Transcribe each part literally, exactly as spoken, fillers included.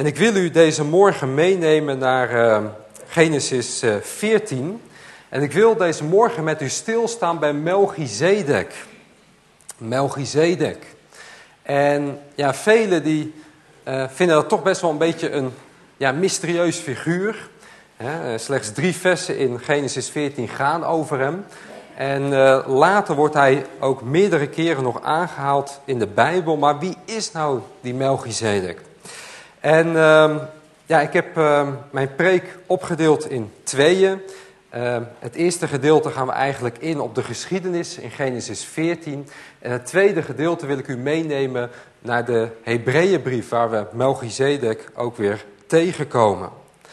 En ik wil u deze morgen meenemen naar uh, Genesis uh, veertien. En ik wil deze morgen met u stilstaan bij Melchizedek. Melchizedek. En ja, velen die uh, vinden dat toch best wel een beetje een ja, mysterieus figuur. He, slechts drie versen in Genesis veertien gaan over hem. En uh, later wordt hij ook meerdere keren nog aangehaald in de Bijbel. Maar wie is nou die Melchizedek? En uh, ja, ik heb uh, mijn preek opgedeeld in tweeën. Uh, het eerste gedeelte gaan we eigenlijk in op de geschiedenis in Genesis veertien. En het tweede gedeelte wil ik u meenemen naar de Hebreeënbrief, waar we Melchizedek ook weer tegenkomen.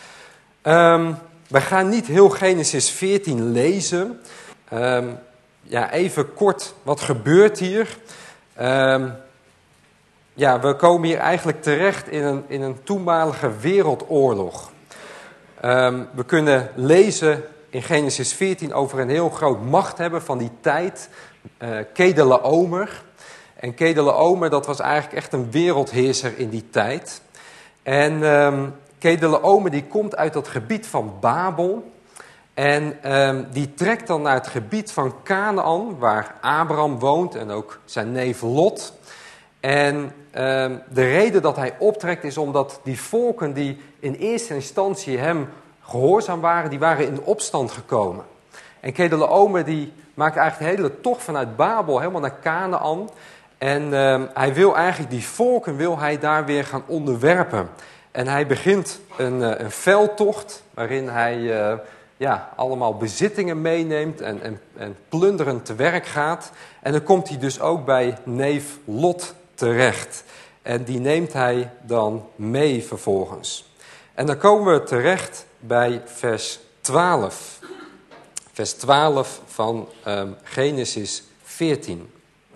Um, we gaan niet heel Genesis veertien lezen. Um, ja, even kort, wat gebeurt hier? Um, ja, we komen hier eigenlijk terecht in een, in een toenmalige wereldoorlog. Um, we kunnen lezen in Genesis veertien over een heel groot machthebber van die tijd, uh, Kedorlaomer. En Kedorlaomer, dat was eigenlijk echt een wereldheerser in die tijd. En um, Kedorlaomer die komt uit dat gebied van Babel. En um, die trekt dan naar het gebied van Kanaan, waar Abraham woont en ook zijn neef Lot. En um, de reden dat hij optrekt is omdat die volken die in eerste instantie hem gehoorzaam waren, die waren in opstand gekomen. En Kedorlaomer die maakt eigenlijk de hele tocht vanuit Babel helemaal naar Kanaan. En um, hij wil eigenlijk die volken wil hij daar weer gaan onderwerpen. En hij begint een, uh, een veldtocht waarin hij uh, ja, allemaal bezittingen meeneemt en, en, en plunderend te werk gaat. En dan komt hij dus ook bij neef Lot terecht. En die neemt hij dan mee vervolgens. En dan komen we terecht bij vers twaalf. Vers twaalf van um, Genesis veertien.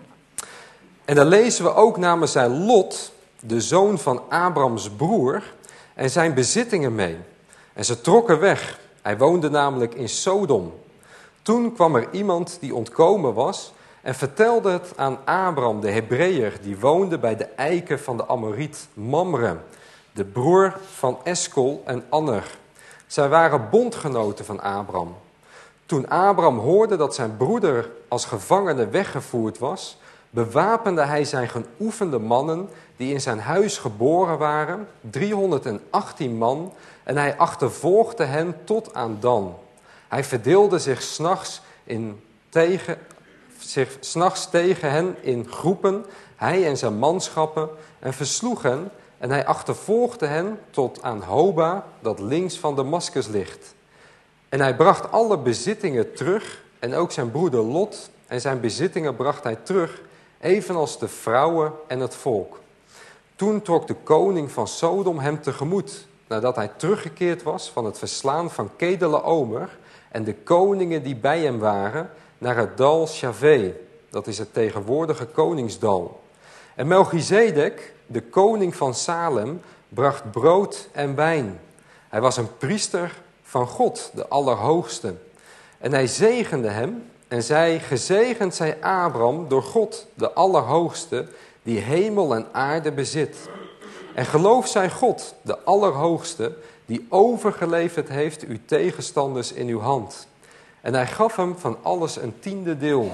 En dan lezen we ook namen zij Lot, de zoon van Abrams broer, en zijn bezittingen mee. En ze trokken weg. Hij woonde namelijk in Sodom. Toen kwam er iemand die ontkomen was en vertelde het aan Abram, de Hebreeër, die woonde bij de eiken van de Amoriet Mamre, de broer van Eskol en Aner. Zij waren bondgenoten van Abram. Toen Abram hoorde dat zijn broeder als gevangene weggevoerd was, bewapende hij zijn geoefende mannen die in zijn huis geboren waren, driehonderdachttien man, en hij achtervolgde hen tot aan Dan. Hij verdeelde zich 's nachts in tegen, zich 's nachts tegen hen in groepen, hij en zijn manschappen, en versloeg hen, en hij achtervolgde hen tot aan Hoba, dat links van Damascus ligt. En hij bracht alle bezittingen terug, en ook zijn broeder Lot, en zijn bezittingen bracht hij terug, evenals de vrouwen en het volk. Toen trok de koning van Sodom hem tegemoet, nadat hij teruggekeerd was van het verslaan van Kedorlaomer en de koningen die bij hem waren, naar het dal Shaveh, dat is het tegenwoordige koningsdal. En Melchizedek, de koning van Salem, bracht brood en wijn. Hij was een priester van God, de Allerhoogste. En hij zegende hem en zei, gezegend zij Abram door God, de Allerhoogste, die hemel en aarde bezit. En geloof zij God, de Allerhoogste, die overgeleverd heeft uw tegenstanders in uw hand. En hij gaf hem van alles een tiende deel.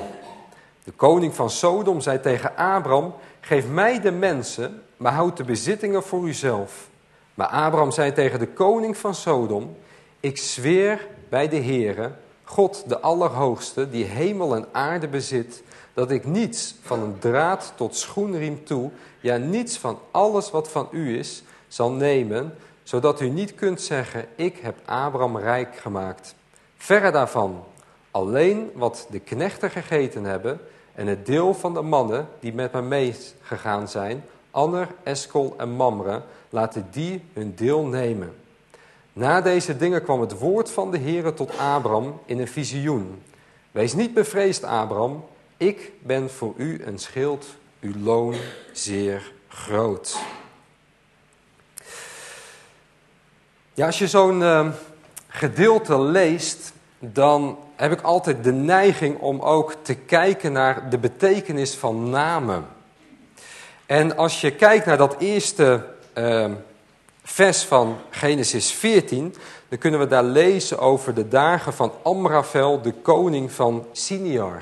De koning van Sodom zei tegen Abram, geef mij de mensen, maar houd de bezittingen voor uzelf. Maar Abram zei tegen de koning van Sodom, ik zweer bij de Heere, God de Allerhoogste, die hemel en aarde bezit, dat ik niets van een draad tot schoenriem toe, ja niets van alles wat van u is, zal nemen, zodat u niet kunt zeggen, ik heb Abram rijk gemaakt. Verre daarvan, alleen wat de knechten gegeten hebben en het deel van de mannen die met me meegegaan zijn, Aner, Eskol en Mamre, laten die hun deel nemen. Na deze dingen kwam het woord van de Heere tot Abram in een visioen. Wees niet bevreesd, Abram, ik ben voor u een schild, uw loon zeer groot. Ja, als je zo'n uh, gedeelte leest, dan heb ik altijd de neiging om ook te kijken naar de betekenis van namen. En als je kijkt naar dat eerste uh, vers van Genesis veertien, dan kunnen we daar lezen over de dagen van Amrafel, de koning van Siniar.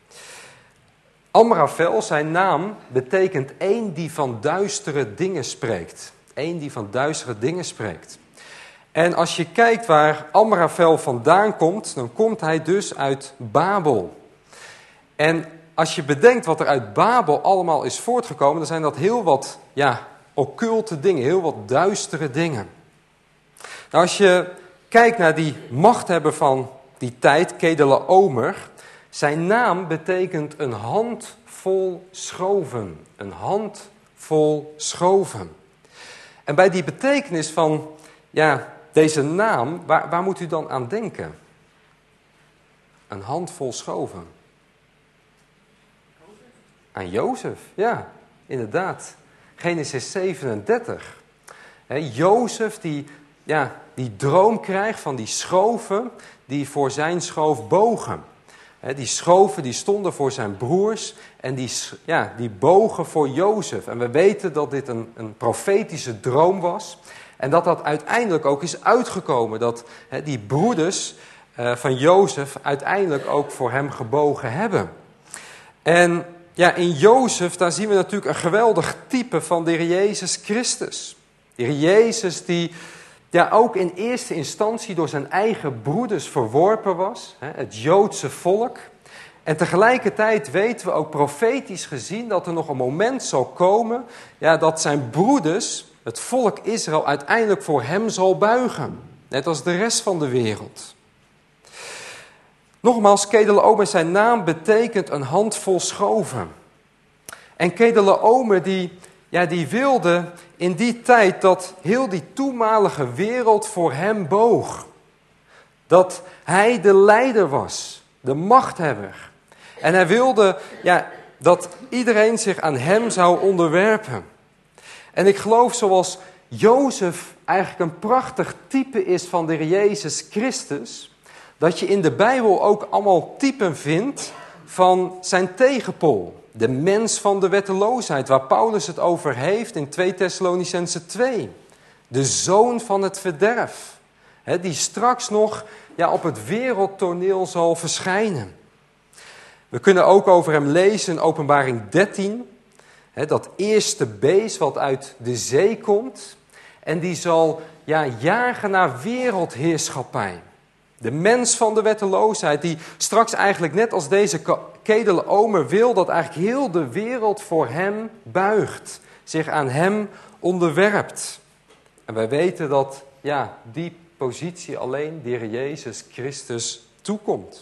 Amrafel, zijn naam, betekent één die van duistere dingen spreekt. Eén die van duistere dingen spreekt. En als je kijkt waar Amrafel vandaan komt, dan komt hij dus uit Babel. En als je bedenkt wat er uit Babel allemaal is voortgekomen, dan zijn dat heel wat ja, occulte dingen, heel wat duistere dingen. Nou, als je kijkt naar die machthebber van die tijd, Kedorlaomer, zijn naam betekent een handvol schoven. Een handvol schoven. En bij die betekenis van ja, deze naam, waar, waar moet u dan aan denken? Een handvol schoven. Aan Jozef, ja, inderdaad. Genesis zevenendertig. He, Jozef die, ja, die droom krijgt van die schoven die voor zijn schoof bogen. He, die schoven die stonden voor zijn broers en die, ja, die bogen voor Jozef. En we weten dat dit een, een profetische droom was. En dat dat uiteindelijk ook is uitgekomen. Dat he, die broeders uh, van Jozef uiteindelijk ook voor hem gebogen hebben. En ja, in Jozef, daar zien we natuurlijk een geweldig type van de Heer Jezus Christus. De Heer Jezus die ja, ook in eerste instantie door zijn eigen broeders verworpen was. Hè, het Joodse volk. En tegelijkertijd weten we ook profetisch gezien dat er nog een moment zal komen. Ja, dat zijn broeders, het volk Israël, uiteindelijk voor hem zal buigen. Net als de rest van de wereld. Nogmaals, Kedorlaomer, zijn naam betekent een handvol schoven. En Kedorlaomer die, ja, die wilde in die tijd dat heel die toenmalige wereld voor hem boog. Dat hij de leider was, de machthebber. En hij wilde ja, dat iedereen zich aan hem zou onderwerpen. En ik geloof zoals Jozef eigenlijk een prachtig type is van de Heer Jezus Christus, dat je in de Bijbel ook allemaal typen vindt van zijn tegenpool. De mens van de wetteloosheid, waar Paulus het over heeft in twee Thessalonicenzen twee. De zoon van het verderf, hè, die straks nog ja, op het wereldtoneel zal verschijnen. We kunnen ook over hem lezen in Openbaring dertien. Hè, dat eerste beest wat uit de zee komt. En die zal ja, jagen naar wereldheerschappij. De mens van de wetteloosheid, die straks eigenlijk net als deze Kedorlaomer wil dat eigenlijk heel de wereld voor hem buigt. Zich aan hem onderwerpt. En wij weten dat ja, die positie alleen de Heer Jezus Christus toekomt.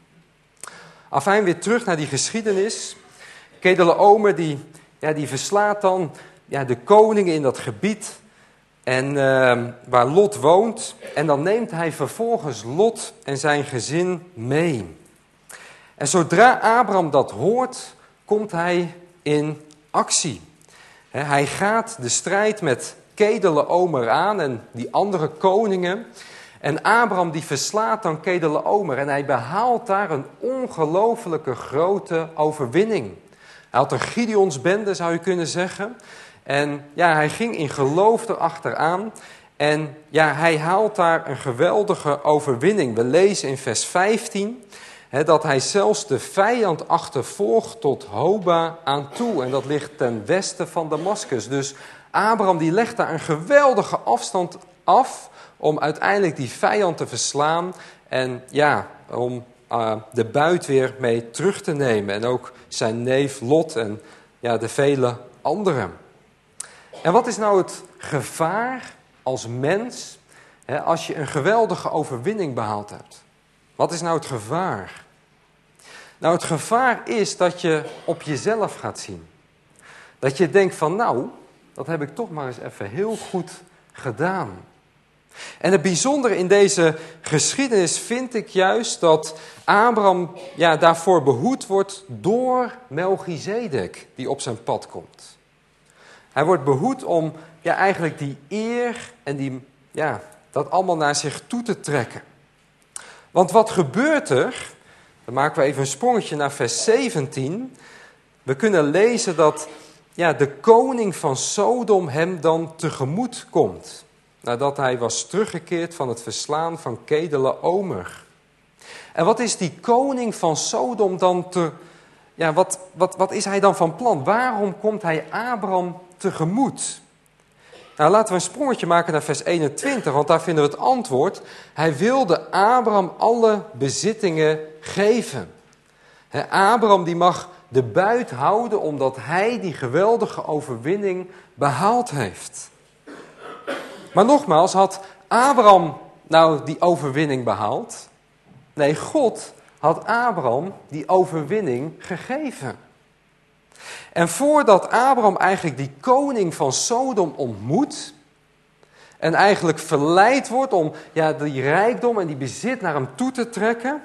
Afijn, weer terug naar die geschiedenis. Kedorlaomer die, ja, die verslaat dan ja, de koningen in dat gebied. En uh, waar Lot woont. En dan neemt hij vervolgens Lot en zijn gezin mee. En zodra Abraham dat hoort, komt hij in actie. He, hij gaat de strijd met Kedorlaomer aan en die andere koningen. En Abraham die verslaat dan Kedorlaomer. En hij behaalt daar een ongelofelijke grote overwinning. Hij had een Gideonsbende, zou je kunnen zeggen. En ja, hij ging in geloof erachteraan. En ja, hij haalt daar een geweldige overwinning. We lezen in vers vijftien hè, dat hij zelfs de vijand achtervolgt tot Hoba aan toe. En dat ligt ten westen van Damascus. Dus Abraham die legt daar een geweldige afstand af om uiteindelijk die vijand te verslaan. En ja, om uh, de buit weer mee terug te nemen. En ook zijn neef Lot en ja, de vele anderen. En wat is nou het gevaar als mens hè, als je een geweldige overwinning behaald hebt? Wat is nou het gevaar? Nou, het gevaar is dat je op jezelf gaat zien. Dat je denkt van nou, dat heb ik toch maar eens even heel goed gedaan. En het bijzondere in deze geschiedenis vind ik juist dat Abraham ja, daarvoor behoed wordt door Melchizedek die op zijn pad komt. Hij wordt behoed om ja, eigenlijk die eer en die, ja, dat allemaal naar zich toe te trekken. Want wat gebeurt er? Dan maken we even een sprongetje naar vers zeventien. We kunnen lezen dat ja, de koning van Sodom hem dan tegemoet komt. Nadat hij was teruggekeerd van het verslaan van Kedele-Omer. En wat is die koning van Sodom dan te... Ja, wat, wat, wat is hij dan van plan? Waarom komt hij Abraham tegemoet? Nou, laten we een sprongetje maken naar vers eenentwintig, want daar vinden we het antwoord. Hij wilde Abraham alle bezittingen geven. He, Abraham die mag de buit houden omdat hij die geweldige overwinning behaald heeft. Maar nogmaals, had Abraham nou die overwinning behaald? Nee, God had Abraham die overwinning gegeven. En voordat Abraham eigenlijk die koning van Sodom ontmoet en eigenlijk verleid wordt om ja, die rijkdom en die bezit naar hem toe te trekken,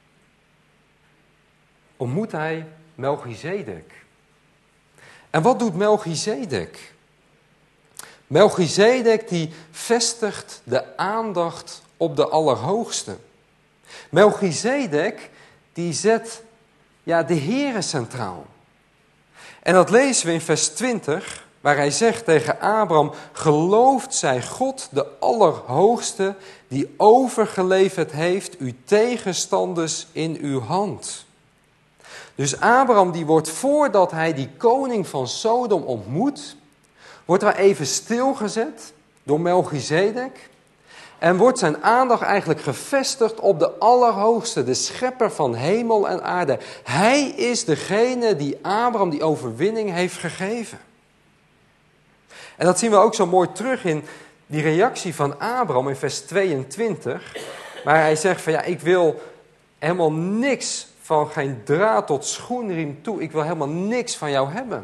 ontmoet hij Melchizedek. En wat doet Melchizedek? Melchizedek die vestigt de aandacht op de Allerhoogste. Melchizedek die zet ja, de Heere centraal. En dat lezen we in vers twintig, waar hij zegt tegen Abraham: gelooft zij God de Allerhoogste, die overgeleverd heeft uw tegenstanders in uw hand. Dus Abraham die wordt, voordat hij die koning van Sodom ontmoet, wordt er even stilgezet door Melchizedek. En wordt zijn aandacht eigenlijk gevestigd op de Allerhoogste, de schepper van hemel en aarde. Hij is degene die Abraham die overwinning heeft gegeven. En dat zien we ook zo mooi terug in die reactie van Abraham in vers tweeëntwintig. Waar hij zegt van ja, ik wil helemaal niks van geen draad tot schoenriem toe. Ik wil helemaal niks van jou hebben.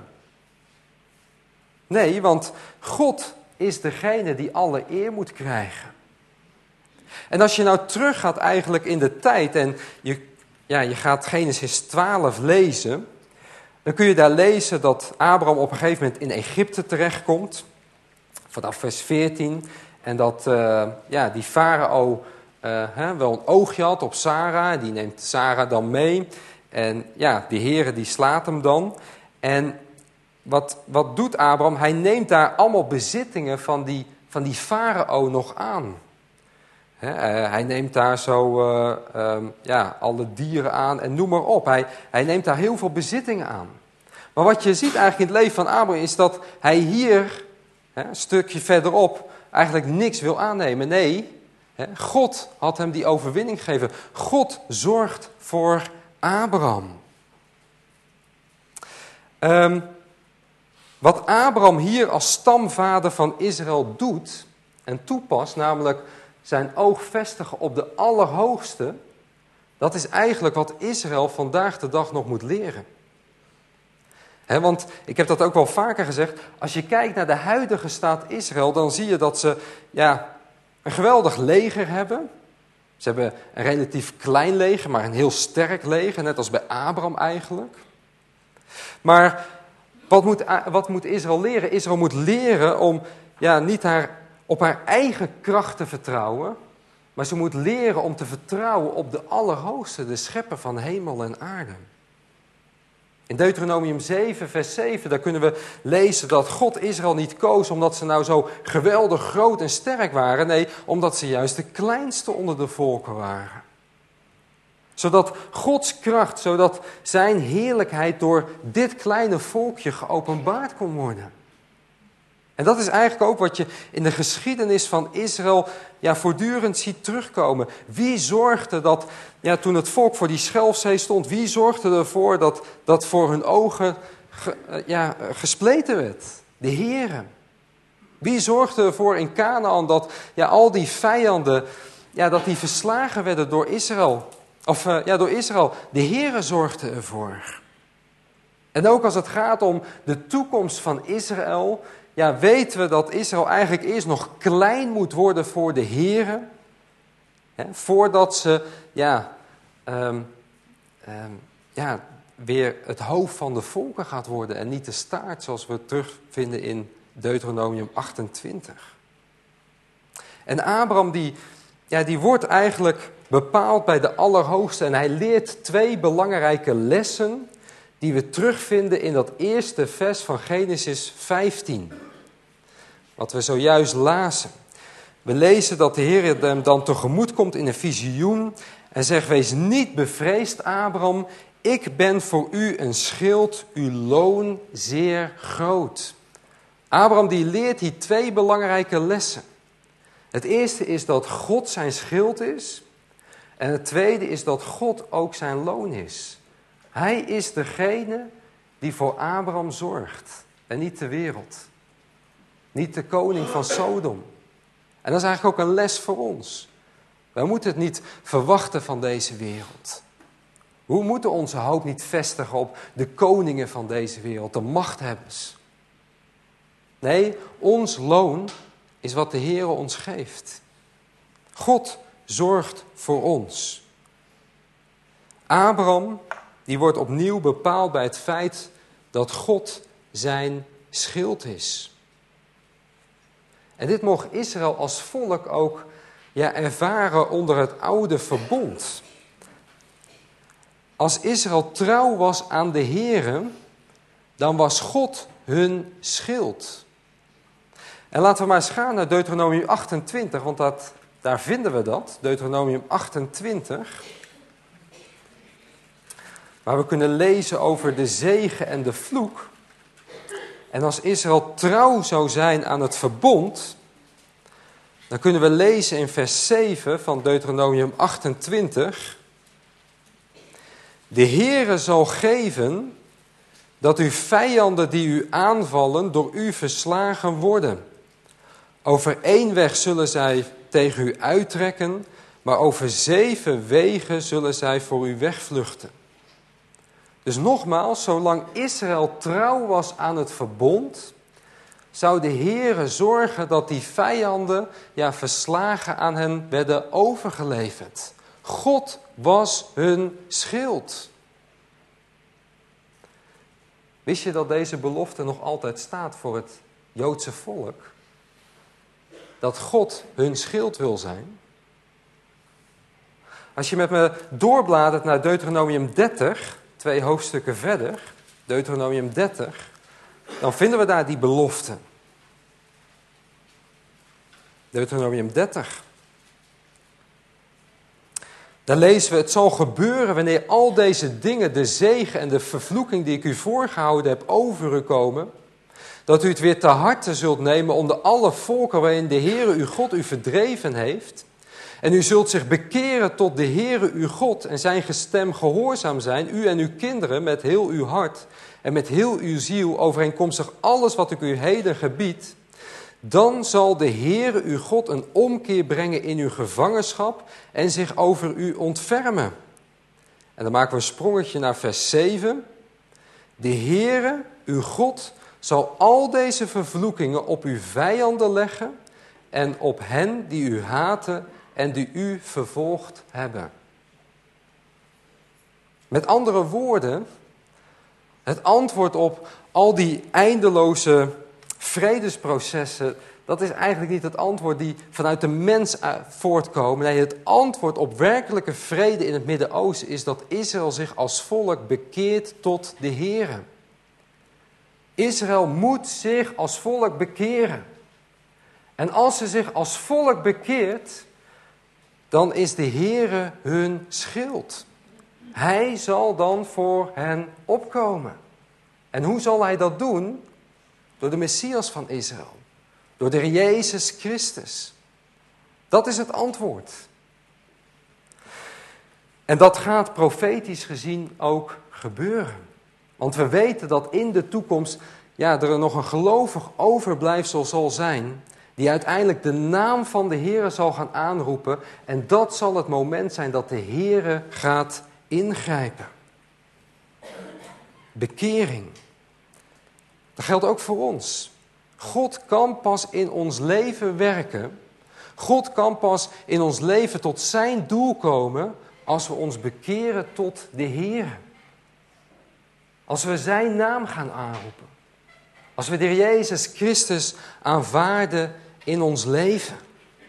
Nee, want God is degene die alle eer moet krijgen. En als je nou teruggaat eigenlijk in de tijd en je, ja, je gaat Genesis twaalf lezen, dan kun je daar lezen dat Abraham op een gegeven moment in Egypte terechtkomt, vanaf vers veertien, en dat uh, ja, die farao uh, hè, wel een oogje had op Sarah, die neemt Sarah dan mee, en ja, die Heere die slaat hem dan. En wat, wat doet Abraham? Hij neemt daar allemaal bezittingen van die, van die farao nog aan. He, uh, hij neemt daar zo uh, um, ja, alle dieren aan en noem maar op. Hij, hij neemt daar heel veel bezittingen aan. Maar wat je ziet eigenlijk in het leven van Abraham is dat hij hier, he, een stukje verderop, eigenlijk niks wil aannemen. Nee, he, God had hem die overwinning gegeven. God zorgt voor Abraham. Um, wat Abraham hier als stamvader van Israël doet en toepast, namelijk zijn oog vestigen op de Allerhoogste, dat is eigenlijk wat Israël vandaag de dag nog moet leren. He, want ik heb dat ook wel vaker gezegd, als je kijkt naar de huidige staat Israël, dan zie je dat ze ja, een geweldig leger hebben. Ze hebben een relatief klein leger, maar een heel sterk leger, net als bij Abraham eigenlijk. Maar wat moet, wat moet Israël leren? Israël moet leren om ja, niet haar, op haar eigen kracht te vertrouwen, maar ze moet leren om te vertrouwen op de Allerhoogste, de schepper van hemel en aarde. In Deuteronomium zeven, vers zeven, daar kunnen we lezen dat God Israël niet koos omdat ze nou zo geweldig groot en sterk waren. Nee, omdat ze juist de kleinste onder de volken waren. Zodat Gods kracht, zodat zijn heerlijkheid door dit kleine volkje geopenbaard kon worden. En dat is eigenlijk ook wat je in de geschiedenis van Israël ja, voortdurend ziet terugkomen. Wie zorgde dat, ja, toen het volk voor die Schelfzee stond, wie zorgde ervoor dat dat voor hun ogen ge, ja, gespleten werd? De Heere. Wie zorgde ervoor in Kanaan dat ja, al die vijanden, ja, dat die verslagen werden door Israël? Of uh, ja, door Israël. De Heere zorgde ervoor. En ook als het gaat om de toekomst van Israël, ja, weten we dat Israël eigenlijk eerst nog klein moet worden voor de Heere. Hè, voordat ze ja, um, um, ja, weer het hoofd van de volken gaat worden en niet de staart zoals we terugvinden in Deuteronomium achtentwintig. En Abraham die, ja, die wordt eigenlijk bepaald bij de Allerhoogste en hij leert twee belangrijke lessen die we terugvinden in dat eerste vers van Genesis vijftien. Wat we zojuist lazen. We lezen dat de Heer hem dan tegemoet komt in een visioen en zegt: wees niet bevreesd, Abraham, ik ben voor u een schild, uw loon zeer groot. Abraham die leert hier twee belangrijke lessen. Het eerste is dat God zijn schild is. En het tweede is dat God ook zijn loon is. Hij is degene die voor Abraham zorgt. En niet de wereld. Niet de koning van Sodom. En dat is eigenlijk ook een les voor ons. Wij moeten het niet verwachten van deze wereld. We moeten onze hoop niet vestigen op de koningen van deze wereld, de machthebbers. Nee, ons loon is wat de Heer ons geeft. God zorgt voor ons. Abraham, die wordt opnieuw bepaald bij het feit dat God zijn schild is. En dit mocht Israël als volk ook ja, ervaren onder het oude verbond. Als Israël trouw was aan de Heere, dan was God hun schild. En laten we maar eens gaan naar Deuteronomium achtentwintig, want dat, daar vinden we dat. Deuteronomium achtentwintig. Waar we kunnen lezen over de zegen en de vloek. En als Israël trouw zou zijn aan het verbond, dan kunnen we lezen in vers zeven van Deuteronomium achtentwintig. De Heere zal geven dat uw vijanden die u aanvallen door u verslagen worden. Over één weg zullen zij tegen u uittrekken, maar over zeven wegen zullen zij voor u wegvluchten. Dus nogmaals, zolang Israël trouw was aan het verbond, zou de Heere zorgen dat die vijanden ja, verslagen aan hen werden overgeleverd. God was hun schild. Wist je dat deze belofte nog altijd staat voor het Joodse volk? Dat God hun schild wil zijn? Als je met me doorbladert naar Deuteronomium dertig, twee hoofdstukken verder, Deuteronomium dertig, dan vinden we daar die belofte. Deuteronomium dertig. Daar lezen we: het zal gebeuren wanneer al deze dingen, de zegen en de vervloeking die ik u voorgehouden heb, over u komen, dat u het weer te harte zult nemen onder alle volken waarin de Heere uw God u verdreven heeft. En u zult zich bekeren tot de Heere uw God en zijn gestem gehoorzaam zijn, u en uw kinderen, met heel uw hart en met heel uw ziel, overeenkomstig alles wat ik u heden gebied. Dan zal de Heere uw God een omkeer brengen in uw gevangenschap en zich over u ontfermen. En dan maken we een sprongetje naar vers zeven. De Heere uw God zal al deze vervloekingen op uw vijanden leggen en op hen die u haten en die u vervolgd hebben. Met andere woorden, het antwoord op al die eindeloze vredesprocessen, dat is eigenlijk niet het antwoord die vanuit de mens voortkomen. Nee, het antwoord op werkelijke vrede in het Midden-Oosten is dat Israël zich als volk bekeert tot de Heere. Israël moet zich als volk bekeren. En als ze zich als volk bekeert, dan is de Heere hun schild. Hij zal dan voor hen opkomen. En hoe zal hij dat doen? Door de Messias van Israël. Door de Jezus Christus. Dat is het antwoord. En dat gaat profetisch gezien ook gebeuren. Want we weten dat in de toekomst ja, er nog een gelovig overblijfsel zal zijn, die uiteindelijk de naam van de Heere zal gaan aanroepen. En dat zal het moment zijn dat de Heere gaat ingrijpen. Bekering. Dat geldt ook voor ons. God kan pas in ons leven werken. God kan pas in ons leven tot zijn doel komen als we ons bekeren tot de Heere. Als we zijn naam gaan aanroepen. Als we de Heer Jezus Christus aanvaarden in ons leven.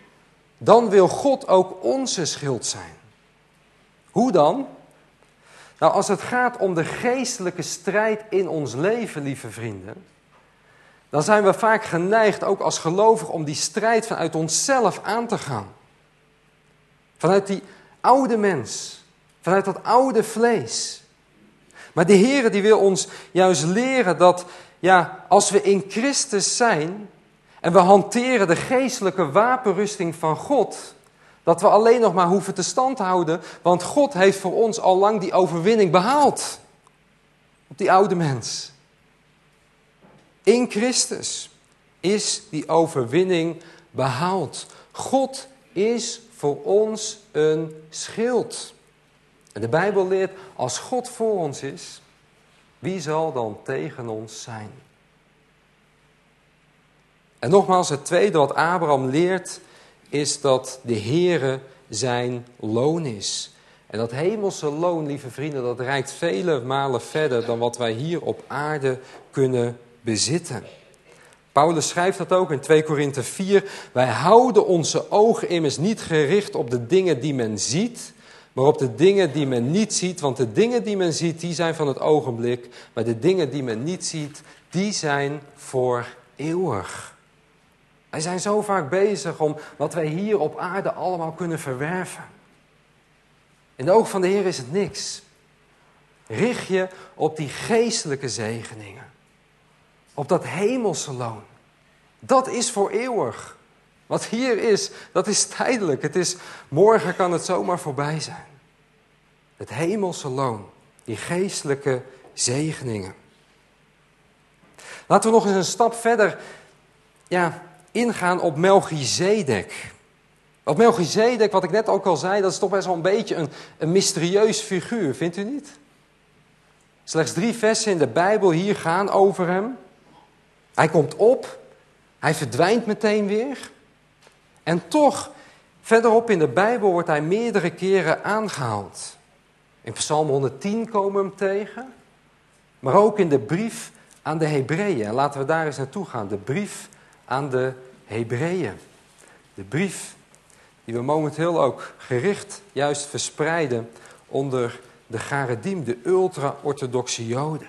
Dan wil God ook onze schild zijn. Hoe dan? Nou, als het gaat om de geestelijke strijd in ons leven, lieve vrienden, dan zijn we vaak geneigd, ook als gelovigen, om die strijd vanuit onszelf aan te gaan. Vanuit die oude mens, vanuit dat oude vlees. Maar de Heere die wil ons juist leren dat, ja, als we in Christus zijn en we hanteren de geestelijke wapenrusting van God, dat we alleen nog maar hoeven te standhouden, want God heeft voor ons al lang die overwinning behaald. Op die oude mens. In Christus is die overwinning behaald. God is voor ons een schild. En de Bijbel leert, als God voor ons is, wie zal dan tegen ons zijn? En nogmaals, het tweede wat Abraham leert, is dat de Heere zijn loon is. En dat hemelse loon, lieve vrienden, dat reikt vele malen verder dan wat wij hier op aarde kunnen bezitten. Paulus schrijft dat ook in twee Korinthe vier. Wij houden onze ogen immers niet gericht op de dingen die men ziet, maar op de dingen die men niet ziet. Want de dingen die men ziet, die zijn van het ogenblik. Maar de dingen die men niet ziet, die zijn voor eeuwig. Wij zijn zo vaak bezig om wat wij hier op aarde allemaal kunnen verwerven. In de ogen van de Heer is het niks. Richt je op die geestelijke zegeningen. Op dat hemelse loon. Dat is voor eeuwig. Wat hier is, dat is tijdelijk. Het is, morgen kan het zomaar voorbij zijn. Het hemelse loon. Die geestelijke zegeningen. Laten we nog eens een stap verder ja, ingaan op Melchizedek. Op Melchizedek, wat ik net ook al zei, dat is toch best wel een beetje een, een mysterieus figuur, vindt u niet? Slechts drie versen in de Bijbel hier gaan over hem. Hij komt op, hij verdwijnt meteen weer. En toch, verderop in de Bijbel wordt hij meerdere keren aangehaald. In Psalm honderdtien komen we hem tegen. Maar ook in de brief aan de Hebreeën. En laten we daar eens naartoe gaan. De brief aan de Hebreeën. De brief die we momenteel ook gericht juist verspreiden onder de Garedim, de ultra-orthodoxe Joden.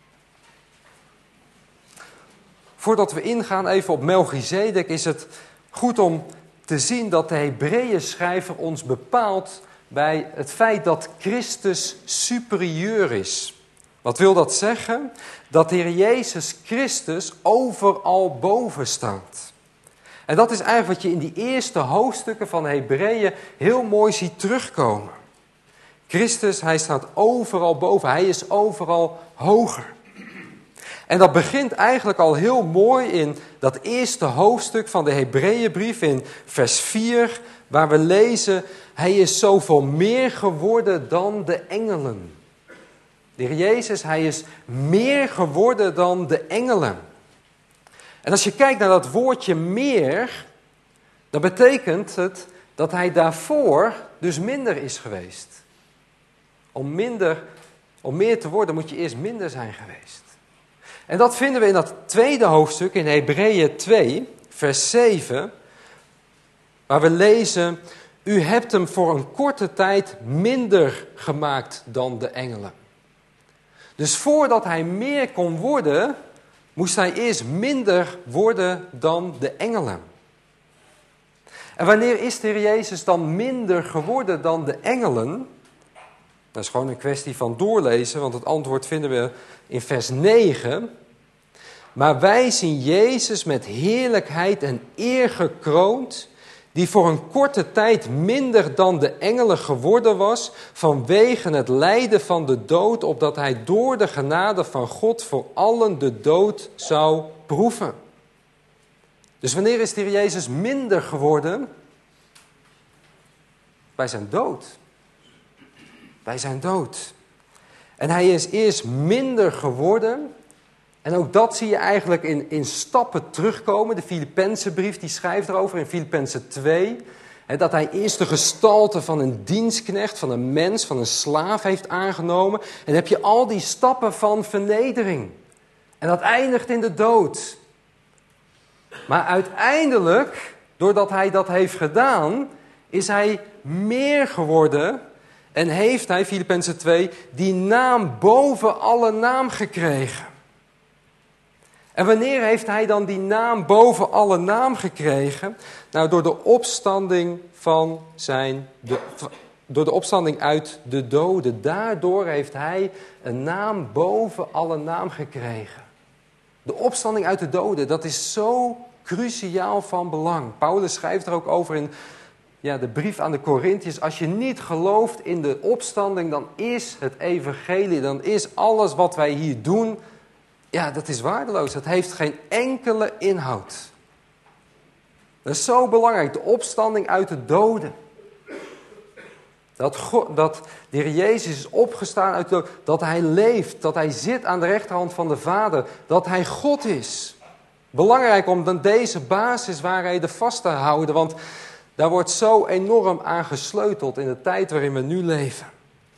Voordat we ingaan even op Melchizedek is het goed om te zien dat de Hebreeën schrijver ons bepaalt bij het feit dat Christus superieur is. Wat wil dat zeggen? Dat de Heer Jezus Christus overal boven staat. En dat is eigenlijk wat je in die eerste hoofdstukken van de Hebreeën heel mooi ziet terugkomen. Christus, hij staat overal boven. Hij is overal hoger. En dat begint eigenlijk al heel mooi in dat eerste hoofdstuk van de Hebreeënbrief in vers vier, waar we lezen, hij is zoveel meer geworden dan de engelen. De Heer Jezus, hij is meer geworden dan de engelen. En als je kijkt naar dat woordje meer, dan betekent het dat hij daarvoor dus minder is geweest. Om, minder, om meer te worden moet je eerst minder zijn geweest. En dat vinden we in dat tweede hoofdstuk in Hebreeën twee, vers zeven, waar we lezen, u hebt hem voor een korte tijd minder gemaakt dan de engelen. Dus voordat hij meer kon worden, moest hij eerst minder worden dan de engelen. En wanneer is de Heer Jezus dan minder geworden dan de engelen? Dat is gewoon een kwestie van doorlezen, want het antwoord vinden we in vers negen. Maar wij zien Jezus met heerlijkheid en eer gekroond, die voor een korte tijd minder dan de engelen geworden was, vanwege het lijden van de dood, opdat hij door de genade van God voor allen de dood zou proeven. Dus wanneer is de Heer Jezus minder geworden? Bij zijn dood. Bij zijn dood. En hij is eerst minder geworden. En ook dat zie je eigenlijk in, in stappen terugkomen. De Filippenzenbrief die schrijft erover in Filippenzen twee. Hè, dat hij eerst de gestalte van een dienstknecht, van een mens, van een slaaf heeft aangenomen. En dan heb je al die stappen van vernedering. En dat eindigt in de dood. Maar uiteindelijk, doordat hij dat heeft gedaan, is hij meer geworden. En heeft hij, Filippenzen twee, die naam boven alle naam gekregen. En wanneer heeft hij dan die naam boven alle naam gekregen? Nou, door de opstanding van zijn, de, door de opstanding uit de doden. Daardoor heeft hij een naam boven alle naam gekregen. De opstanding uit de doden, dat is zo cruciaal van belang. Paulus schrijft er ook over in ja, de brief aan de Korintiërs. Als je niet gelooft in de opstanding, dan is het evangelie, dan is alles wat wij hier doen, ja, dat is waardeloos. Het heeft geen enkele inhoud. Dat is zo belangrijk, de opstanding uit de doden. Dat, God, dat de Heer Jezus is opgestaan uit de dood, dat hij leeft, dat hij zit aan de rechterhand van de Vader, dat hij God is. Belangrijk om dan deze basiswaarheden vast te houden, want daar wordt zo enorm aan gesleuteld in de tijd waarin we nu leven.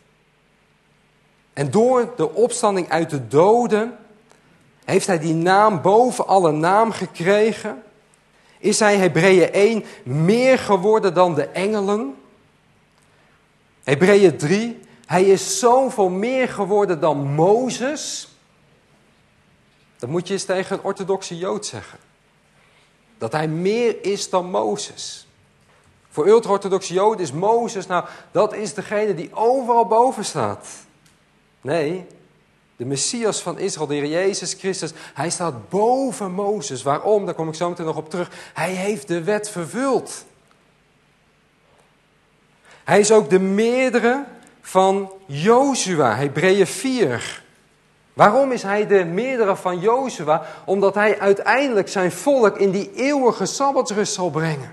En door de opstanding uit de doden heeft hij die naam boven alle naam gekregen. Is hij, Hebreeën één, meer geworden dan de engelen? Hebreeën drie, hij is zoveel meer geworden dan Mozes. Dat moet je eens tegen een orthodoxe Jood zeggen. Dat hij meer is dan Mozes. Voor ultra-orthodoxe Joden is Mozes, nou, dat is degene die overal boven staat. Nee, de Messias van Israël, de Heer Jezus Christus, hij staat boven Mozes. Waarom? Daar kom ik zo meteen nog op terug. Hij heeft de wet vervuld. Hij is ook de meerdere van Jozua, Hebreeën vier. Waarom is hij de meerdere van Jozua? Omdat hij uiteindelijk zijn volk in die eeuwige sabbatsrust zal brengen.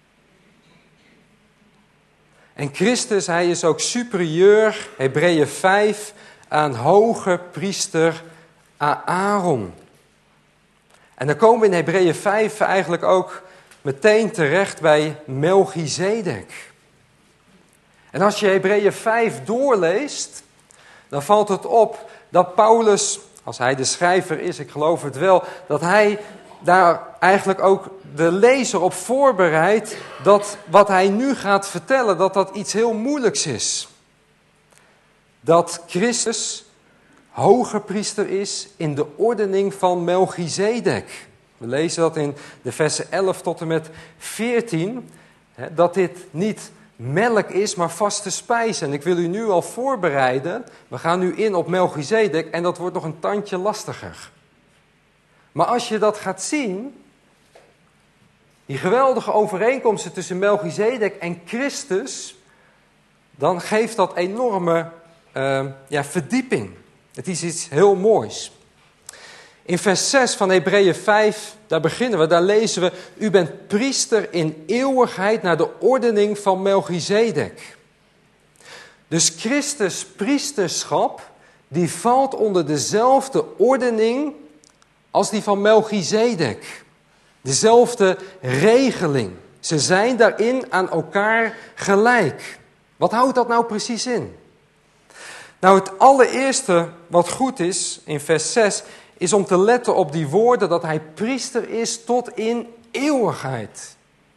En Christus, hij is ook superieur, Hebreeën vijf, aan hoge priester Aaron. En dan komen we in Hebreeën vijf eigenlijk ook meteen terecht bij Melchizedek. En als je Hebreeën vijf doorleest, dan valt het op dat Paulus, als hij de schrijver is, ik geloof het wel, dat hij daar eigenlijk ook de lezer op voorbereidt dat wat hij nu gaat vertellen, dat dat iets heel moeilijks is. Dat Christus hoge priester is in de ordening van Melchizedek. We lezen dat in de versen elf tot en met veertien, dat dit niet melk is, maar vaste spijs. En ik wil u nu al voorbereiden, we gaan nu in op Melchizedek en dat wordt nog een tandje lastiger. Maar als je dat gaat zien, die geweldige overeenkomsten tussen Melchizedek en Christus, dan geeft dat enorme uh, ja, verdieping. Het is iets heel moois. In vers zes van Hebreeën vijf, daar beginnen we, daar lezen we: u bent priester in eeuwigheid naar de ordening van Melchizedek. Dus Christus' priesterschap, die valt onder dezelfde ordening als die van Melchizedek. Dezelfde regeling. Ze zijn daarin aan elkaar gelijk. Wat houdt dat nou precies in? Nou, het allereerste wat goed is in vers zes is om te letten op die woorden dat hij priester is tot in eeuwigheid.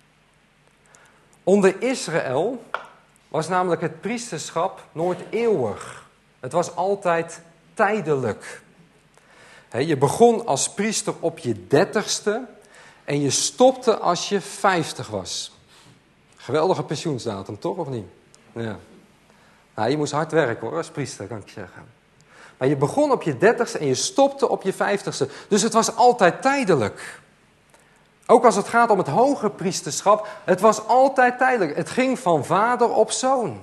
Onder Israël was namelijk het priesterschap nooit eeuwig. Het was altijd tijdelijk. He, je begon als priester op je dertigste en je stopte als je vijftig was. Geweldige pensioensdatum, toch of niet? Ja. Nou, je moest hard werken hoor, als priester, kan ik je zeggen. Maar je begon op je dertigste en je stopte op je vijftigste. Dus het was altijd tijdelijk. Ook als het gaat om het hoge priesterschap, het was altijd tijdelijk. Het ging van vader op zoon.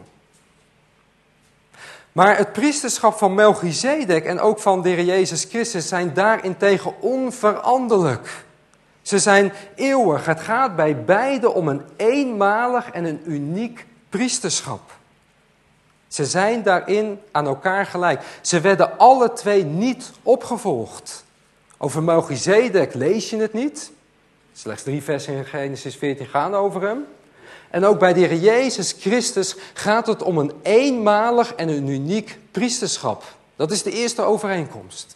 Maar het priesterschap van Melchizedek en ook van de Heer Jezus Christus zijn daarentegen onveranderlijk. Ze zijn eeuwig. Het gaat bij beide om een eenmalig en een uniek priesterschap. Ze zijn daarin aan elkaar gelijk. Ze werden alle twee niet opgevolgd. Over Melchizedek lees je het niet. Slechts drie versen in Genesis veertien gaan over hem. En ook bij de Heer Jezus Christus gaat het om een eenmalig en een uniek priesterschap. Dat is de eerste overeenkomst.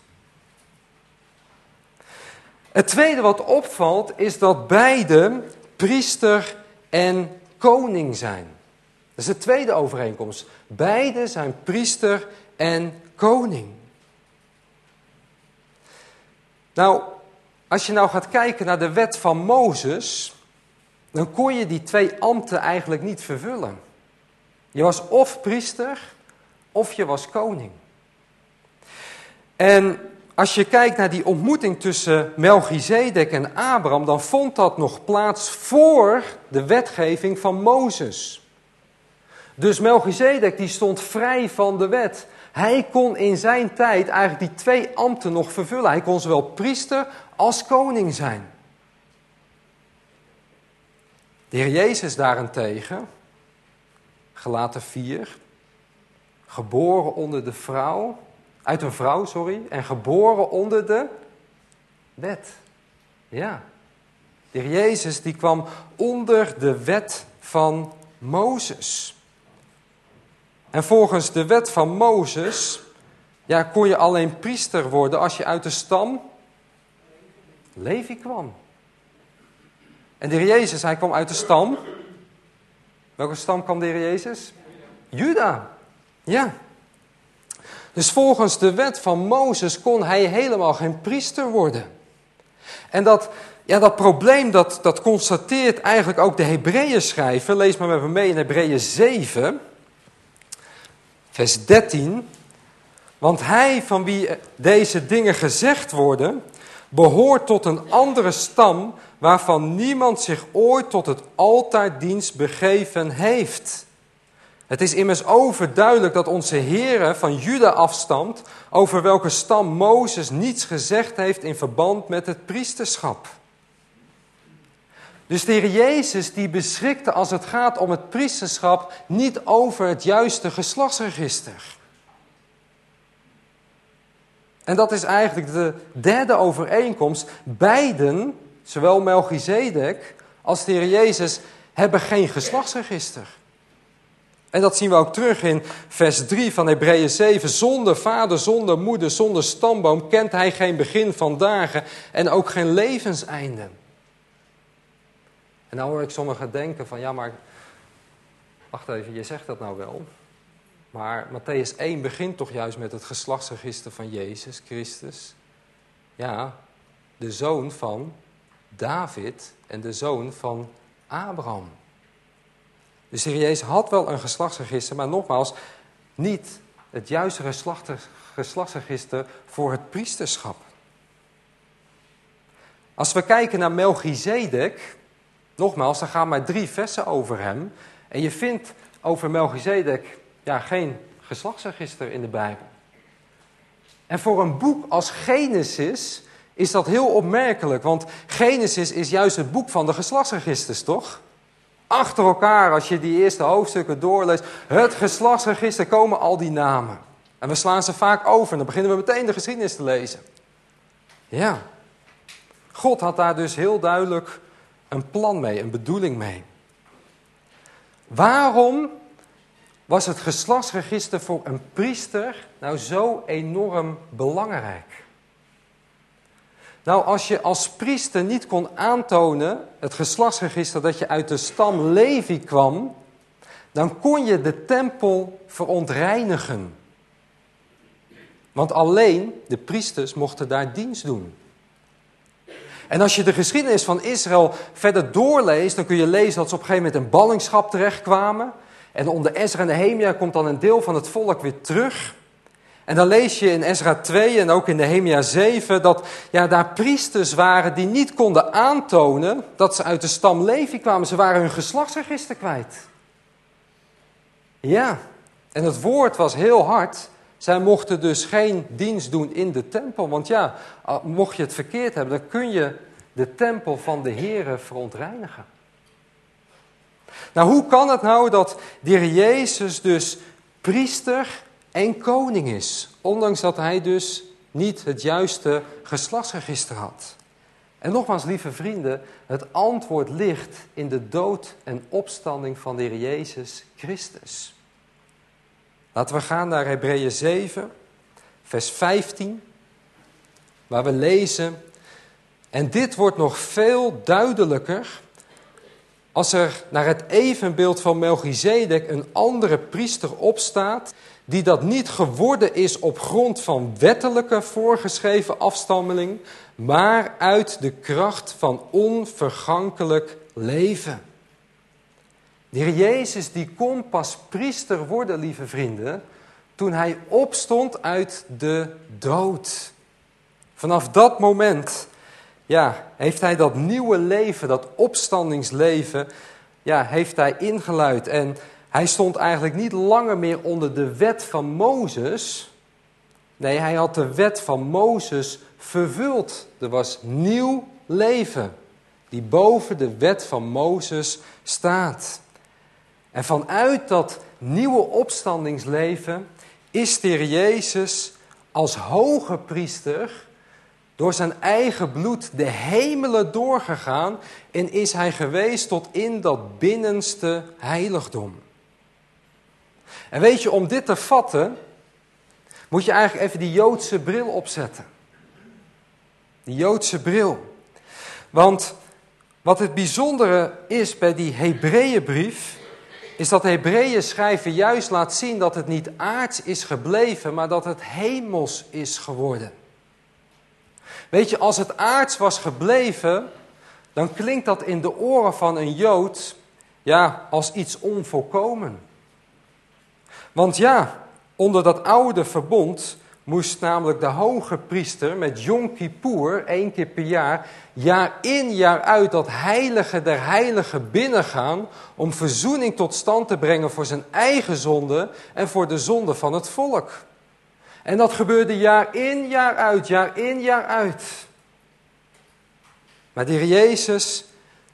Het tweede wat opvalt is dat beide priester en koning zijn. Dat is de tweede overeenkomst. Beide zijn priester en koning. Nou, als je nou gaat kijken naar de wet van Mozes, dan kon je die twee ambten eigenlijk niet vervullen. Je was of priester, of je was koning. En als je kijkt naar die ontmoeting tussen Melchizedek en Abraham, dan vond dat nog plaats voor de wetgeving van Mozes. Dus Melchizedek die stond vrij van de wet. Hij kon in zijn tijd eigenlijk die twee ambten nog vervullen. Hij kon zowel priester als koning zijn. De Heer Jezus daarentegen, Galaten vier, geboren onder de vrouw, uit een vrouw, sorry, en geboren onder de wet. Ja, de Heer Jezus die kwam onder de wet van Mozes. En volgens de wet van Mozes, ja, kon je alleen priester worden als je uit de stam Levi kwam. En de Heer Jezus, hij kwam uit de stam. Welke stam kwam de Heer Jezus? Juda. Ja. Dus volgens de wet van Mozes kon hij helemaal geen priester worden. En dat, ja, dat probleem, dat, dat constateert eigenlijk ook de Hebreeën schrijver. Lees maar met me mee in Hebreeën zeven, vers dertien. Want hij van wie deze dingen gezegd worden, behoort tot een andere stam, waarvan niemand zich ooit tot het altaardienst begeven heeft. Het is immers overduidelijk dat onze Heere van Juda afstamt, over welke stam Mozes niets gezegd heeft in verband met het priesterschap. Dus de Heer Jezus die beschikte als het gaat om het priesterschap niet over het juiste geslachtsregister. En dat is eigenlijk de derde overeenkomst. Beiden, zowel Melchizedek als de Heer Jezus, hebben geen geslachtsregister. En dat zien we ook terug in vers drie van Hebreeën zeven. Zonder vader, zonder moeder, zonder stamboom kent hij geen begin van dagen en ook geen levenseinde. En nou hoor ik sommigen denken van, ja maar, wacht even, je zegt dat nou wel. Maar Mattheüs één begint toch juist met het geslachtsregister van Jezus Christus. Ja, de zoon van David en de zoon van Abraham. Dus de Heer Jezus had wel een geslachtsregister, maar nogmaals, niet het juiste geslachtsregister voor het priesterschap. Als we kijken naar Melchizedek, nogmaals, dan gaan maar drie versen over hem. En je vindt over Melchizedek ja, geen geslachtsregister in de Bijbel. En voor een boek als Genesis is dat heel opmerkelijk, want Genesis is juist het boek van de geslachtsregisters, toch? Achter elkaar, als je die eerste hoofdstukken doorleest, het geslachtsregister, komen al die namen. En we slaan ze vaak over en dan beginnen we meteen de geschiedenis te lezen. Ja, God had daar dus heel duidelijk een plan mee, een bedoeling mee. Waarom was het geslachtsregister voor een priester nou zo enorm belangrijk? Nou, als je als priester niet kon aantonen, het geslachtsregister, dat je uit de stam Levi kwam, dan kon je de tempel verontreinigen. Want alleen de priesters mochten daar dienst doen. En als je de geschiedenis van Israël verder doorleest, dan kun je lezen dat ze op een gegeven moment in ballingschap terechtkwamen. En onder Ezra en Nehemia komt dan een deel van het volk weer terug. En dan lees je in Ezra twee en ook in Nehemia zeven dat ja, daar priesters waren die niet konden aantonen dat ze uit de stam Levi kwamen. Ze waren hun geslachtsregister kwijt. Ja, en het woord was heel hard. Zij mochten dus geen dienst doen in de tempel. Want ja, mocht je het verkeerd hebben, dan kun je de tempel van de Here verontreinigen. Nou, hoe kan het nou dat de Heer Jezus dus priester en koning is, ondanks dat hij dus niet het juiste geslachtsregister had? En nogmaals, lieve vrienden, het antwoord ligt in de dood en opstanding van de Heer Jezus Christus. Laten we gaan naar Hebreeën zeven, vers vijftien, waar we lezen: en dit wordt nog veel duidelijker als er naar het evenbeeld van Melchizedek een andere priester opstaat, die dat niet geworden is op grond van wettelijke voorgeschreven afstammeling, maar uit de kracht van onvergankelijk leven. De Heer Jezus die kon pas priester worden, lieve vrienden, toen hij opstond uit de dood. Vanaf dat moment ja, heeft hij dat nieuwe leven, dat opstandingsleven, ja, heeft hij ingeluid. En hij stond eigenlijk niet langer meer onder de wet van Mozes. Nee, hij had de wet van Mozes vervuld. Er was nieuw leven die boven de wet van Mozes staat. En vanuit dat nieuwe opstandingsleven is de Heer Jezus als hoge priester door zijn eigen bloed de hemelen doorgegaan en is hij geweest tot in dat binnenste heiligdom. En weet je, om dit te vatten, moet je eigenlijk even die Joodse bril opzetten. Die Joodse bril. Want wat het bijzondere is bij die Hebreeënbrief, is dat de Hebreeën schrijver juist laat zien dat het niet aards is gebleven, maar dat het hemels is geworden. Weet je, als het aards was gebleven, dan klinkt dat in de oren van een Jood, ja, als iets onvolkomen. Want ja, onder dat oude verbond moest namelijk de hoge priester met Yom Kippur, één keer per jaar, jaar in jaar uit dat heilige der heiligen binnengaan om verzoening tot stand te brengen voor zijn eigen zonde en voor de zonde van het volk. En dat gebeurde jaar in jaar uit, jaar in jaar uit. Maar de Heer Jezus,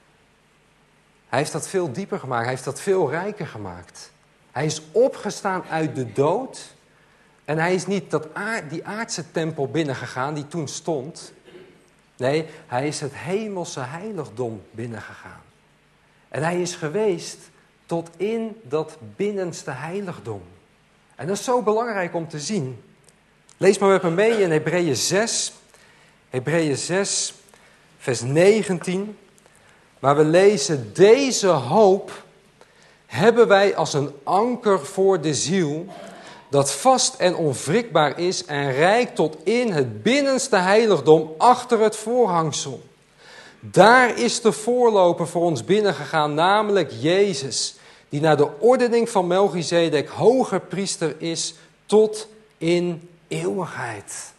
hij heeft dat veel dieper gemaakt, hij heeft dat veel rijker gemaakt. Hij is opgestaan uit de dood. En hij is niet dat aard, die aardse tempel binnengegaan die toen stond. Nee, hij is het hemelse heiligdom binnengegaan. En hij is geweest tot in dat binnenste heiligdom. En dat is zo belangrijk om te zien. Lees maar met me mee in Hebreeën zes. Hebreeën zes, vers negentien. Waar we lezen, deze hoop hebben wij als een anker voor de ziel, dat vast en onwrikbaar is en reikt tot in het binnenste heiligdom achter het voorhangsel. Daar is de voorloper voor ons binnengegaan, namelijk Jezus, die naar de ordening van Melchizedek hoge priester is tot in eeuwigheid.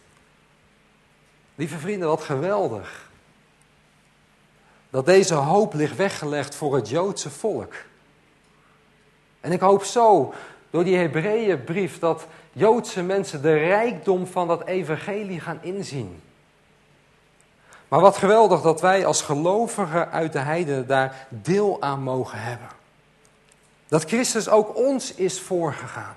Lieve vrienden, wat geweldig. Dat deze hoop ligt weggelegd voor het Joodse volk. En ik hoop zo, door die Hebreeënbrief, dat Joodse mensen de rijkdom van dat evangelie gaan inzien. Maar wat geweldig dat wij als gelovigen uit de heidenen daar deel aan mogen hebben. Dat Christus ook ons is voorgegaan.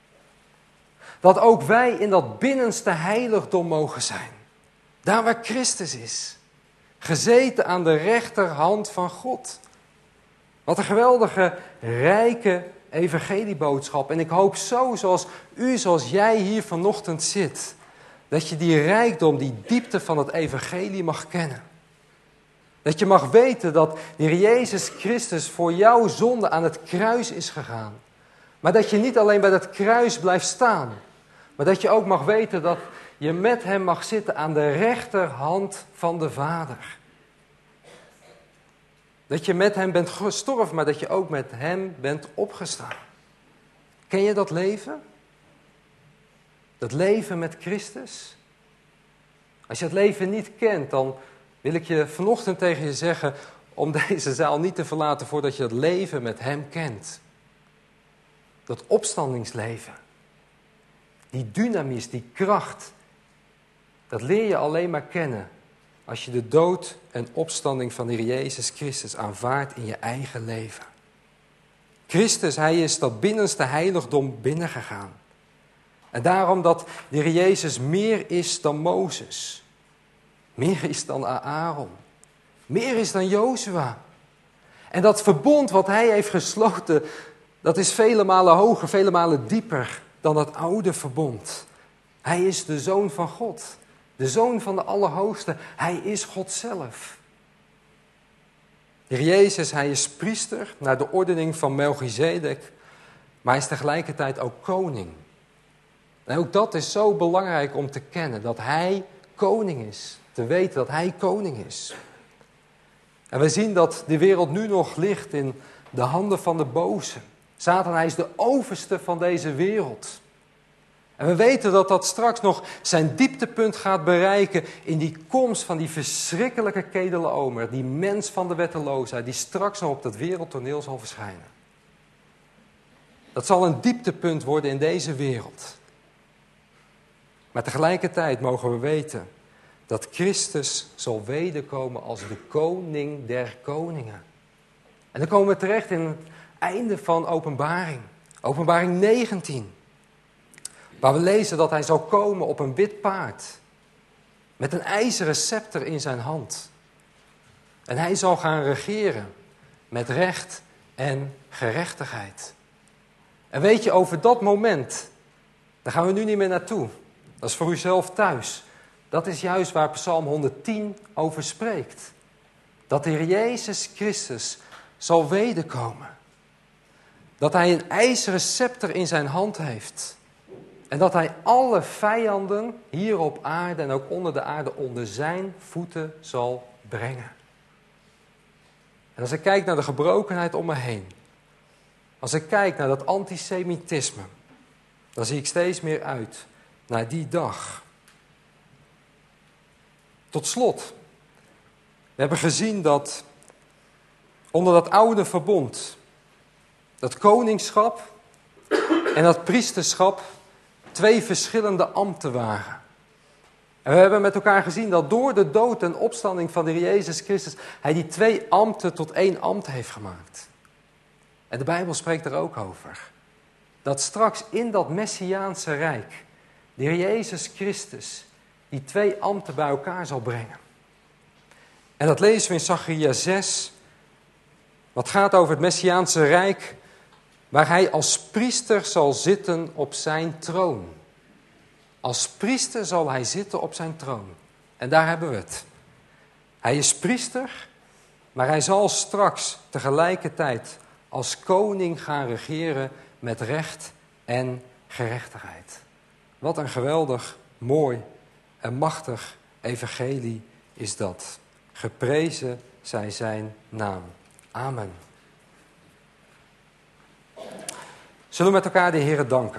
Dat ook wij in dat binnenste heiligdom mogen zijn. Daar waar Christus is. Gezeten aan de rechterhand van God. Wat een geweldige, rijke evangelieboodschap. En ik hoop zo, zoals u, zoals jij hier vanochtend zit, dat je die rijkdom, die diepte van het evangelie mag kennen. Dat je mag weten dat de Heer Jezus Christus voor jouw zonde aan het kruis is gegaan. Maar dat je niet alleen bij dat kruis blijft staan, maar dat je ook mag weten dat je met hem mag zitten aan de rechterhand van de Vader. Dat je met hem bent gestorven, maar dat je ook met hem bent opgestaan. Ken je dat leven? Dat leven met Christus? Als je het leven niet kent, dan wil ik je vanochtend tegen je zeggen om deze zaal niet te verlaten voordat je het leven met hem kent. Dat opstandingsleven. Die dynamis, die kracht. Dat leer je alleen maar kennen als je de dood en opstanding van de Heer Jezus Christus aanvaardt in je eigen leven. Christus, hij is dat binnenste heiligdom binnengegaan. En daarom dat de Heer Jezus meer is dan Mozes. Meer is dan Aaron. Meer is dan Jozua. En dat verbond wat hij heeft gesloten, dat is vele malen hoger, vele malen dieper dan dat oude verbond. Hij is de Zoon van God. De Zoon van de Allerhoogste. Hij is God zelf. Heer Jezus, hij is priester naar de ordening van Melchizedek, maar hij is tegelijkertijd ook koning. En ook dat is zo belangrijk om te kennen, dat hij koning is. Te weten dat hij koning is. En we zien dat de wereld nu nog ligt in de handen van de boze. Satan, hij is de overste van deze wereld. En we weten dat dat straks nog zijn dieptepunt gaat bereiken in die komst van die verschrikkelijke Kedelaomer, die mens van de wetteloosheid, die straks nog op dat wereldtoneel zal verschijnen. Dat zal een dieptepunt worden in deze wereld. Maar tegelijkertijd mogen we weten dat Christus zal wederkomen als de koning der koningen. En dan komen we terecht in het einde van Openbaring. Openbaring negentien. Waar we lezen dat hij zal komen op een wit paard. Met een ijzeren scepter in zijn hand. En hij zal gaan regeren met recht en gerechtigheid. En weet je, over dat moment, daar gaan we nu niet meer naartoe. Dat is voor u zelf thuis. Dat is juist waar Psalm honderdtien over spreekt. Dat de Heer Jezus Christus zal wederkomen. Dat hij een ijzeren scepter in zijn hand heeft. En dat hij alle vijanden hier op aarde en ook onder de aarde onder zijn voeten zal brengen. En als ik kijk naar de gebrokenheid om me heen. Als ik kijk naar dat antisemitisme. Dan zie ik steeds meer uit naar die dag. Tot slot. We hebben gezien dat onder dat oude verbond. Dat koningschap en dat priesterschap twee verschillende ambten waren. En we hebben met elkaar gezien dat door de dood en opstanding van de Heer Jezus Christus hij die twee ambten tot één ambt heeft gemaakt. En de Bijbel spreekt er ook over. Dat straks in dat Messiaanse Rijk de Heer Jezus Christus die twee ambten bij elkaar zal brengen. En dat lezen we in Zacharia zes. Wat gaat over het Messiaanse Rijk, waar hij als priester zal zitten op zijn troon. Als priester zal hij zitten op zijn troon. En daar hebben we het. Hij is priester, maar hij zal straks tegelijkertijd als koning gaan regeren met recht en gerechtigheid. Wat een geweldig, mooi en machtig evangelie is dat. Geprezen zij zijn naam. Amen. Zullen we met elkaar de Heere danken?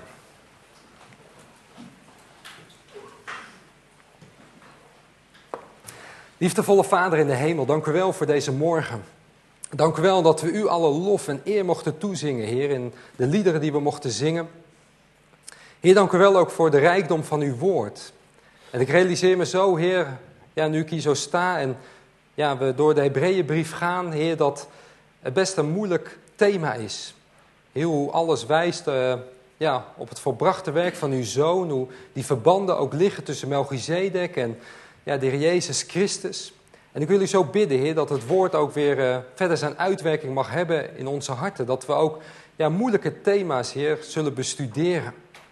Liefdevolle Vader in de hemel, dank u wel voor deze morgen. Dank u wel dat we u alle lof en eer mochten toezingen, Heer, in de liederen die we mochten zingen. Heer, dank u wel ook voor de rijkdom van uw woord. En ik realiseer me zo, Heer, ja, nu ik hier zo sta en ja, we door de Hebreeënbrief gaan, Heer, dat het best een moeilijk thema is. Heer, hoe alles wijst uh, ja, op het volbrachte werk van uw Zoon, hoe die verbanden ook liggen tussen Melchizedek en ja, de Heer Jezus Christus. En ik wil u zo bidden, Heer, dat het woord ook weer uh, verder zijn uitwerking mag hebben in onze harten. Dat we ook ja, moeilijke thema's, Heer, zullen bestuderen.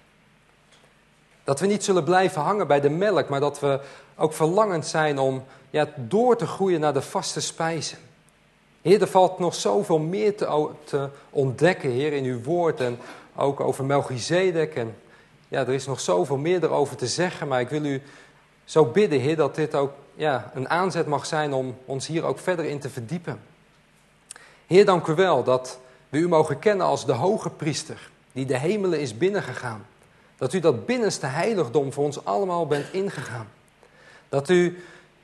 Dat we niet zullen blijven hangen bij de melk, maar dat we ook verlangend zijn om ja, door te groeien naar de vaste spijzen. Heer, er valt nog zoveel meer te, te ontdekken, Heer, in uw woord en ook over Melchizedek. En ja, er is nog zoveel meer erover te zeggen, maar ik wil u zo bidden, Heer, dat dit ook ja, een aanzet mag zijn om ons hier ook verder in te verdiepen. Heer, dank u wel dat we u mogen kennen als de hoge priester die de hemelen is binnengegaan. Dat u dat binnenste heiligdom voor ons allemaal bent ingegaan. Dat u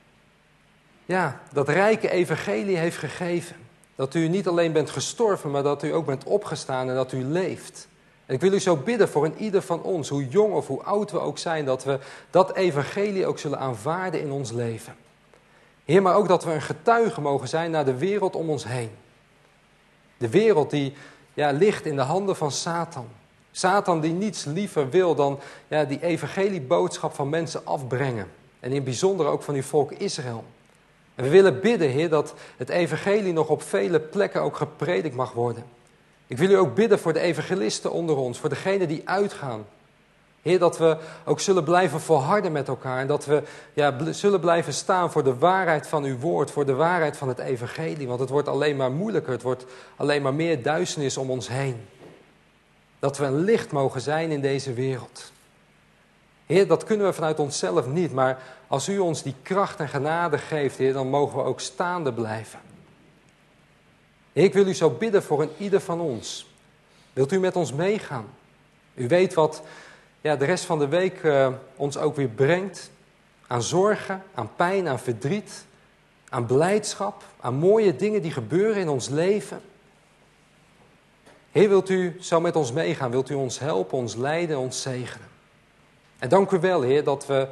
ja, dat rijke evangelie heeft gegeven. Dat u niet alleen bent gestorven, maar dat u ook bent opgestaan en dat u leeft. En ik wil u zo bidden voor een ieder van ons, hoe jong of hoe oud we ook zijn, dat we dat evangelie ook zullen aanvaarden in ons leven. Heer, maar ook dat we een getuige mogen zijn naar de wereld om ons heen. De wereld die ja, ligt in de handen van Satan. Satan die niets liever wil dan ja, die evangelieboodschap van mensen afbrengen. En in het bijzonder ook van uw volk Israël. En we willen bidden, Heer, dat het evangelie nog op vele plekken ook gepredikt mag worden. Ik wil u ook bidden voor de evangelisten onder ons, voor degenen die uitgaan. Heer, dat we ook zullen blijven volharden met elkaar. En dat we ja, bl- zullen blijven staan voor de waarheid van uw woord. Voor de waarheid van het evangelie. Want het wordt alleen maar moeilijker. Het wordt alleen maar meer duisternis om ons heen. Dat we een licht mogen zijn in deze wereld. Heer, dat kunnen we vanuit onszelf niet. Maar als u ons die kracht en genade geeft, Heer, dan mogen we ook staande blijven. Heer, ik wil u zo bidden voor een ieder van ons. Wilt u met ons meegaan? U weet wat ja, de rest van de week uh, ons ook weer brengt. Aan zorgen, aan pijn, aan verdriet, aan blijdschap, aan mooie dingen die gebeuren in ons leven. Heer, wilt u zo met ons meegaan? Wilt u ons helpen, ons leiden, ons zegenen? En dank u wel, Heer, dat we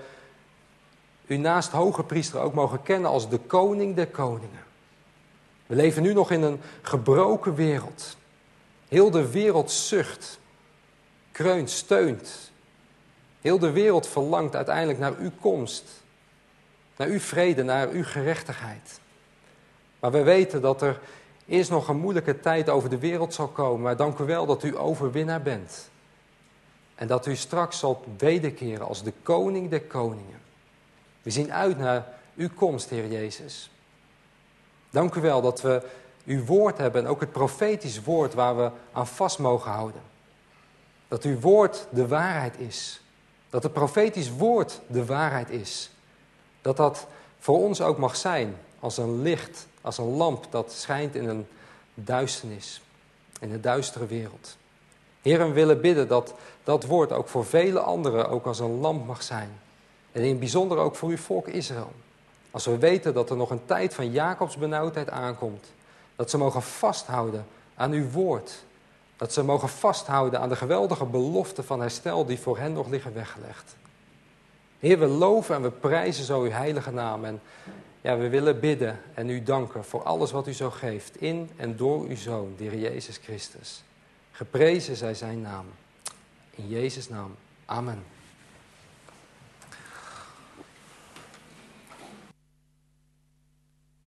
u naast hoge priester ook mogen kennen als de koning der koningen. We leven nu nog in een gebroken wereld. Heel de wereld zucht, kreunt, steunt. Heel de wereld verlangt uiteindelijk naar uw komst. Naar uw vrede, naar uw gerechtigheid. Maar we weten dat er eerst nog een moeilijke tijd over de wereld zal komen. Maar dank u wel dat u overwinnaar bent. En dat u straks zal wederkeren als de koning der koningen. We zien uit naar uw komst, Heer Jezus. Dank u wel dat we uw woord hebben en ook het profetisch woord waar we aan vast mogen houden. Dat uw woord de waarheid is. Dat het profetisch woord de waarheid is. Dat dat voor ons ook mag zijn als een licht, als een lamp dat schijnt in een duisternis. In een duistere wereld. Heer, we willen bidden dat dat woord ook voor vele anderen ook als een lamp mag zijn. En in het bijzonder ook voor uw volk Israël. Als we weten dat er nog een tijd van Jacobs benauwdheid aankomt. Dat ze mogen vasthouden aan uw woord. Dat ze mogen vasthouden aan de geweldige beloften van herstel die voor hen nog liggen weggelegd. Heer, we loven en we prijzen zo uw heilige naam. En ja, we willen bidden en u danken voor alles wat u zo geeft. In en door uw Zoon, de Heer Jezus Christus. Geprezen zij zijn naam. In Jezus' naam. Amen.